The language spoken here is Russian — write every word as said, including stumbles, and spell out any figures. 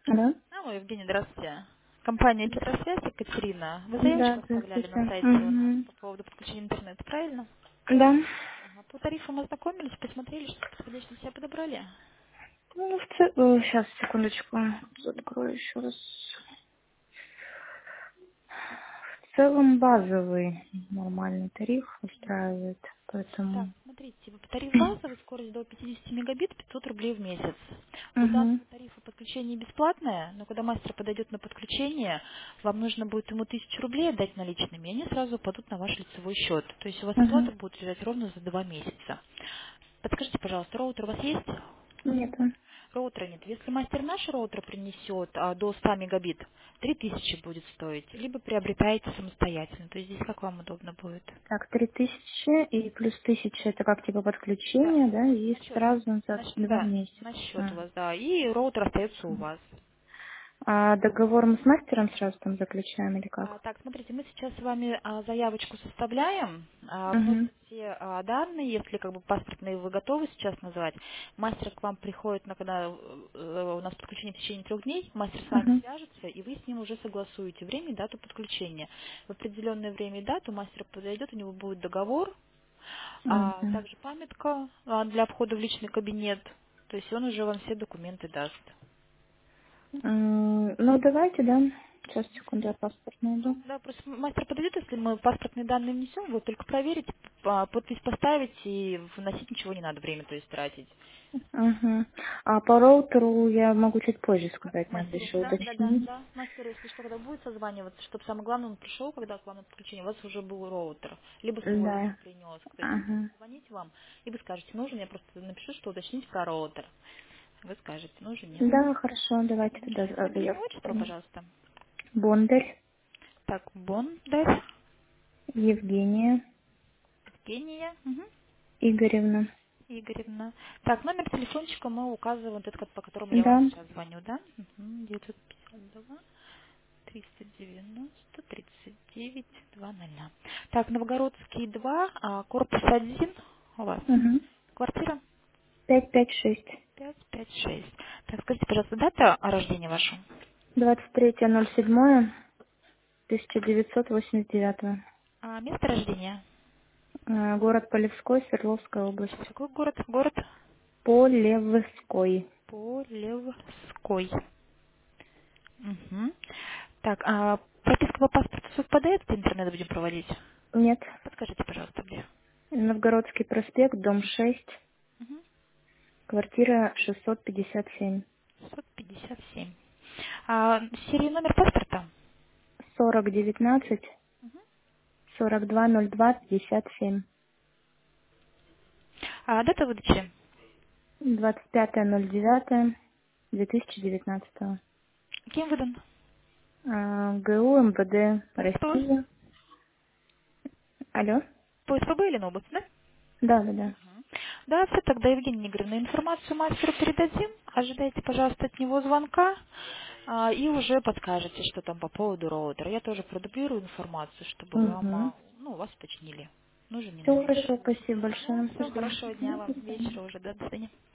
Алло? Алло, Евгений, здравствуйте. Компания Петросвязь, Екатерина. Вы заявочку Да, оставляли здравствуйте. на сайте у нас Угу. по поводу подключения интернета, правильно? Да. Ага. По тарифам ознакомились, посмотрели, что подходящее себя подобрали. Ну, в ц... Сейчас, секундочку. Открою еще раз. В целом базовый нормальный тариф устраивает, Так, поэтому... смотрите, вот тариф базовый, скорость до пятьдесят мегабит, пятьсот рублей в месяц. У Угу. данного тарифа подключение бесплатное, но когда мастер подойдет на подключение, вам нужно будет ему тысячу рублей отдать наличными, и они сразу упадут на ваш лицевой счет. То есть у вас Угу. оплата будет лежать ровно за два месяца. Подскажите, пожалуйста, роутер у вас есть? Нет. Роутера нет. Если мастер наш роутер принесет а, до ста мегабит, три тысячи будет стоить. Либо приобретаете самостоятельно. То есть здесь как вам удобно будет. Так, три тысячи и плюс тысяча это как типа Да. подключение, да, и На счет. сразу за На щ- два да, месяца. на счет у А. вас, да. И роутер остается у вас. А договор мы с мастером сразу там заключаем или А, как? так, смотрите, мы сейчас с вами а, заявочку составляем, а, вносим Угу. все а, данные, если как бы паспортные вы готовы сейчас назвать. Мастер к вам приходит, на, когда э, у нас подключение в течение трех дней, мастер с вами Угу. свяжется, и вы с ним уже согласуете время и дату подключения. В определенное время и дату мастер подойдет, у него будет договор, а Угу. также памятка а, для входа в личный кабинет, то есть он уже вам все документы даст. М, Ну, давайте, да. Сейчас, секунду, я паспорт найду. Да, просто мастер подойдет, если мы паспортные данные внесем, вы только проверить, а, подпись поставить и вносить ничего не надо, время то есть тратить. Угу. А по роутеру я могу чуть позже сказать, надо Мастеру, еще да, да, да, уточнить. да. Мастеру, если что, когда будет созваниваться, чтобы самое главное, он пришел, когда к вам на подключение, у вас уже был роутер, либо свой уже Да. принес. То есть он будет Ага. звонить вам, и вы скажете, нужен, я просто напишу, что уточнить про роутер. Вы скажете, нужен, нет. Да, хорошо, давайте Мгм. тогда э, Фамилия, имя, заявку отчество, примем. пожалуйста. Бондарь, Так, Бондарь, Евгения Евгения. Мгм. Игоревна. Игоревна. Так, номер телефончика мы указываем, вот этот, по которому я вам Да. сейчас звоню, да? Угу, девятьсот пятьдесят два триста девяносто тридцать девять двадцать. Так, Новгородский два, а, корпус один у вас. Угу. Квартира пять пять шесть. пять пять шесть. Так, скажите, пожалуйста, дата рождения ваша? Двадцать третье ноль седьмое тысяча девятьсот восемьдесят девятого. А место рождения? Э, Город Полевской, Свердловская область. Сейчас, какой город? Город Полевской. Полевской. Угу. Так, а прописка по паспорту совпадает, по интернету будем проводить? Нет. Подскажите, пожалуйста, где? Новгородский проспект, дом шесть, Угу. квартира шестьсот пятьдесят семь. шестьсот пятьдесят семь. А, серия номер паспорта? Сорок девятнадцать сорок два ноль два пятьдесят семь. А, дата выдачи? Двадцать пятое ноль девятое две тысячи девятнадцатого. Кем выдан? А, ГУ МВД По СП? России. Алло? По СПБ или на область, да? Да, да, да. Мгм. Да, все, тогда, Евгения Игоревна, информацию мастеру передадим. Ожидайте, пожалуйста, от него звонка. а, и уже подскажете, что там по поводу роутера. Я тоже продублирую информацию, чтобы вам, Угу. а, ну, вас уточнили. Нужен, не Все нужен. хорошо, спасибо Ну, большое. все, Спасибо. хорошего дня До вам, свидания. вечера уже, да, до свидания.